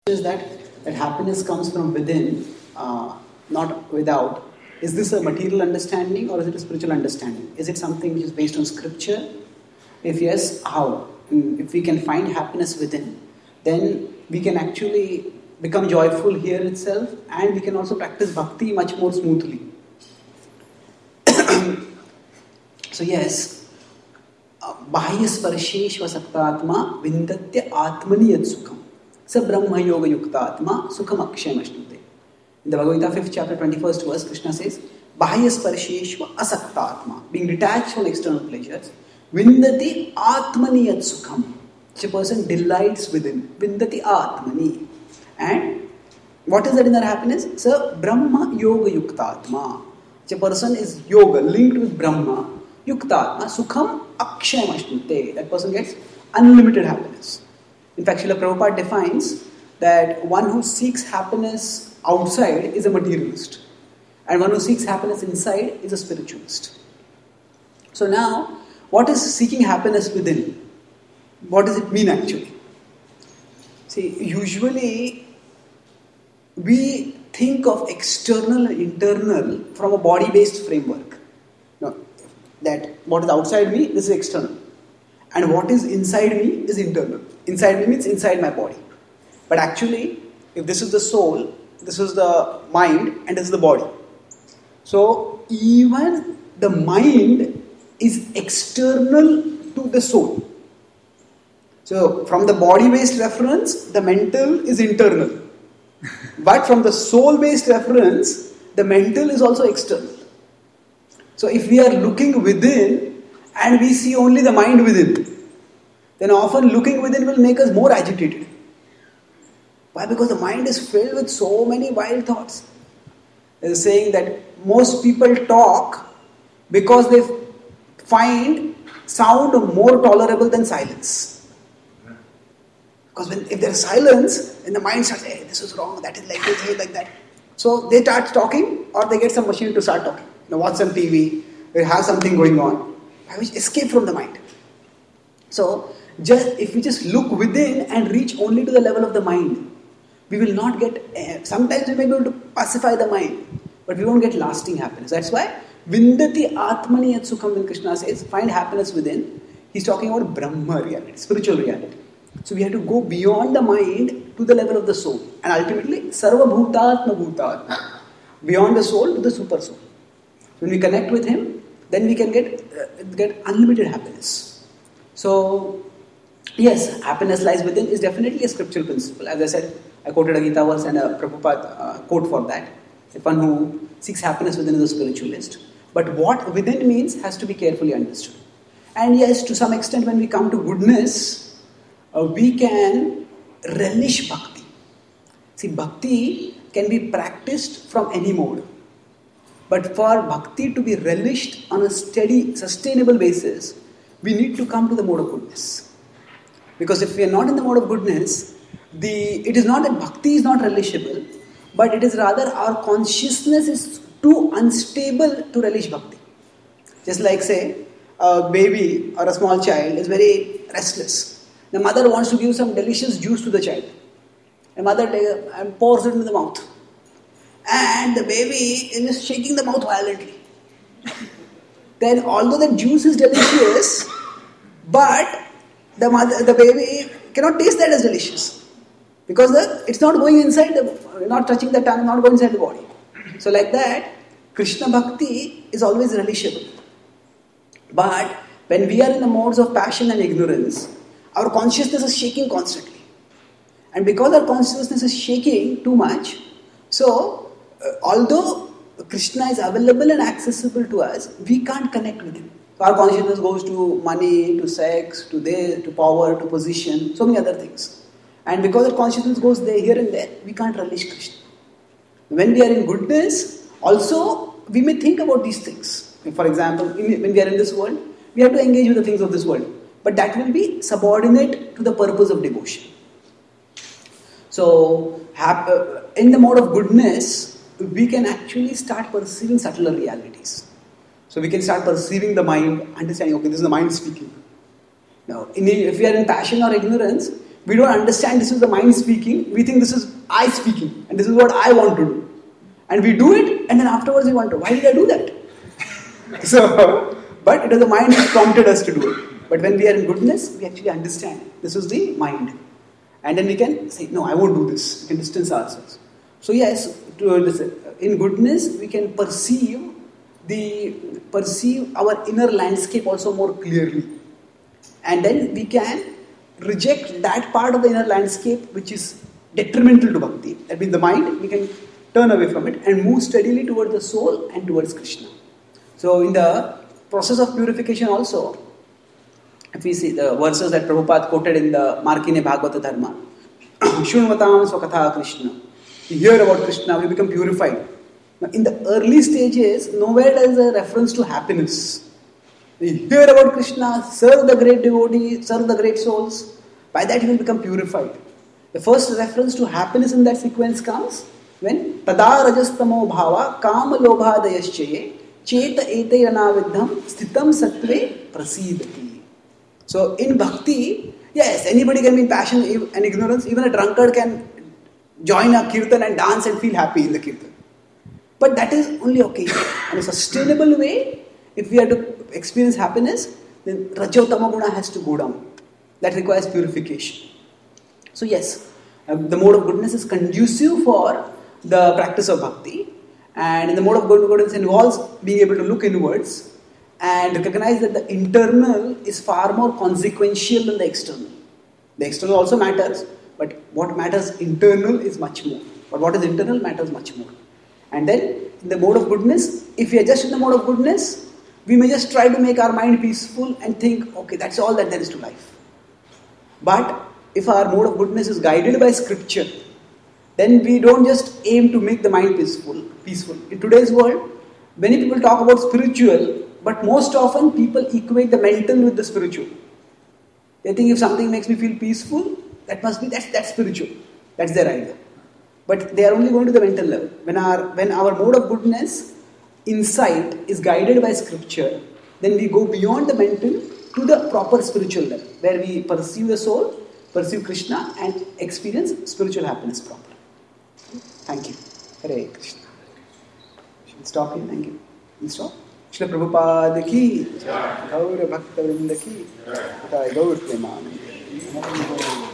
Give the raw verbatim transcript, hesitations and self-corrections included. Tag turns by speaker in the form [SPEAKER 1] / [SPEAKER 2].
[SPEAKER 1] is that, that happiness comes from within, uh, not without. Is this a material understanding or is it a spiritual understanding? Is it something which is based on scripture? If yes, how? If we can find happiness within, then we can actually become joyful here itself, and we can also practice bhakti much more smoothly. So yes, bahya sparsheshva saktatma vindatya atmani yad sukham sa brahma yoga yuktatma sukham akshayam ashnute. In the Bhagavad Gita fifth chapter twenty-first verse, Krishna says, bahya sparsheshva asaktatma, being detached from external pleasures, vindati atmani yad sukham, which a person delights within, vindati atmani. And what is that inner happiness? So, Brahma Yoga Yuktatma. Which a person is yoga, linked with Brahma, Yuktatma, Sukham Akshayam Ashnute. That person gets unlimited happiness. In fact, Srila Prabhupada defines that one who seeks happiness outside is a materialist, and one who seeks happiness inside is a spiritualist. So now, what is seeking happiness within? What does it mean actually? See, usually we think of external and internal from a body-based framework. No, that what is outside me, this is external. And what is inside me is internal. Inside me means inside my body. But actually, if this is the soul, this is the mind, and this is the body. So, even the mind is external to the soul. So, from the body-based reference, the mental is internal. But from the soul-based reference, the mental is also external. So if we are looking within and we see only the mind within, then often looking within will make us more agitated. Why? Because the mind is filled with so many wild thoughts. There's a saying that most people talk because they find sound more tolerable than silence. Because when, if there's silence, then the mind starts, hey, this is wrong, that is like this, hey, like that. So they start talking, or they get some machine to start talking. You know, watch some T V, they have something going on, which escape from the mind. So just if we just look within and reach only to the level of the mind, we will not get, uh, sometimes we may be able to pacify the mind, but we won't get lasting happiness. That's why, Vindati Atmani Yat Sukham, when Krishna says, find happiness within, he's talking about Brahma reality, spiritual reality. So we have to go beyond the mind to the level of the soul. And ultimately, Sarva Bhutatma Bhutatma. Beyond the soul to the super soul. When we connect with him, then we can get, uh, get unlimited happiness. So, yes, happiness lies within is definitely a scriptural principle. As I said, I quoted a Gita verse and a Prabhupada uh, quote for that. If one who seeks happiness within is a spiritualist. But what within means has to be carefully understood. And yes, to some extent when we come to goodness, Uh, we can relish bhakti. See, bhakti can be practiced from any mode. But for bhakti to be relished on a steady, sustainable basis, we need to come to the mode of goodness. Because if we are not in the mode of goodness, the it is not that bhakti is not relishable, but it is rather our consciousness is too unstable to relish bhakti. Just like, say, a baby or a small child is very restless. The mother wants to give some delicious juice to the child. The mother takes and pours it into the mouth. And the baby is shaking the mouth violently. Then although the juice is delicious, but the mother, the baby cannot taste that as delicious. Because the, it's not going inside, the, not touching the tongue, not going inside the body. So like that, Krishna Bhakti is always relishable. But when we are in the modes of passion and ignorance, our consciousness is shaking constantly. And because our consciousness is shaking too much, so uh, although Krishna is available and accessible to us, we can't connect with him. So our consciousness goes to money, to sex, to this, to power, to position, so many other things. And because our consciousness goes there, here and there, we can't relish Krishna. When we are in goodness, also we may think about these things. For example, in, when we are in this world, we have to engage with the things of this world. But that will be subordinate to the purpose of devotion. So, in the mode of goodness, we can actually start perceiving subtler realities. So, we can start perceiving the mind, understanding, okay, this is the mind speaking. Now, in, if we are in passion or ignorance, we don't understand this is the mind speaking. We think this is I speaking, and this is what I want to do. And we do it, and then afterwards we wonder, why did I do that? So, but it is the mind which prompted us to do it. But when we are in goodness, we actually understand this is the mind. And then we can say, no, I won't do this. We can distance ourselves. So yes, to this, in goodness, we can perceive the perceive our inner landscape also more clearly. And then we can reject that part of the inner landscape which is detrimental to bhakti. That means the mind, we can turn away from it and move steadily towards the soul and towards Krishna. So in the process of purification also, if we see the verses that Prabhupada quoted in the Markine Bhagavata Dharma, Shunvatam Swakatha Krishna. You hear about Krishna, we become purified. Now, in the early stages, nowhere there is a reference to happiness. You hear about Krishna, serve the great devotee, serve the great souls. By that you will become purified. The first reference to happiness in that sequence comes when Tada Rajastamo Bhava Kama Lobha Dayaschaye Cheta Ete Ranavidham Sthitam Sattve Prasidati. So in bhakti, yes, anybody can be in passion and ignorance. Even a drunkard can join a kirtan and dance and feel happy in the kirtan. But that is only occasional. In a sustainable way, if we are to experience happiness, then Rajo Tamaguna has to go down. That requires purification. So yes, uh, the mode of goodness is conducive for the practice of bhakti. And in the mode of goodness involves being able to look inwards and recognize that the internal is far more consequential than the external. The external also matters, but what matters internal is much more. But what is internal matters much more. And then, in the mode of goodness, if we are just in the mode of goodness, we may just try to make our mind peaceful and think, okay, that's all that there is to life. But if our mode of goodness is guided by scripture, then we don't just aim to make the mind peaceful. Peaceful. In today's world, many people talk about spiritual, but most often people equate the mental with the spiritual. They think if something makes me feel peaceful, that must be, that's, that's spiritual. That's their idea. But they are only going to the mental level. When our, when our mode of goodness, insight is guided by scripture, then we go beyond the mental to the proper spiritual level, where we perceive the soul, perceive Krishna and experience spiritual happiness properly. Thank you. Hare Krishna. Should we stop here? Thank you. We'll stop. Shri Prabhupada ki, Gaura Bhakta Vrinda ki, Gaur Premanand.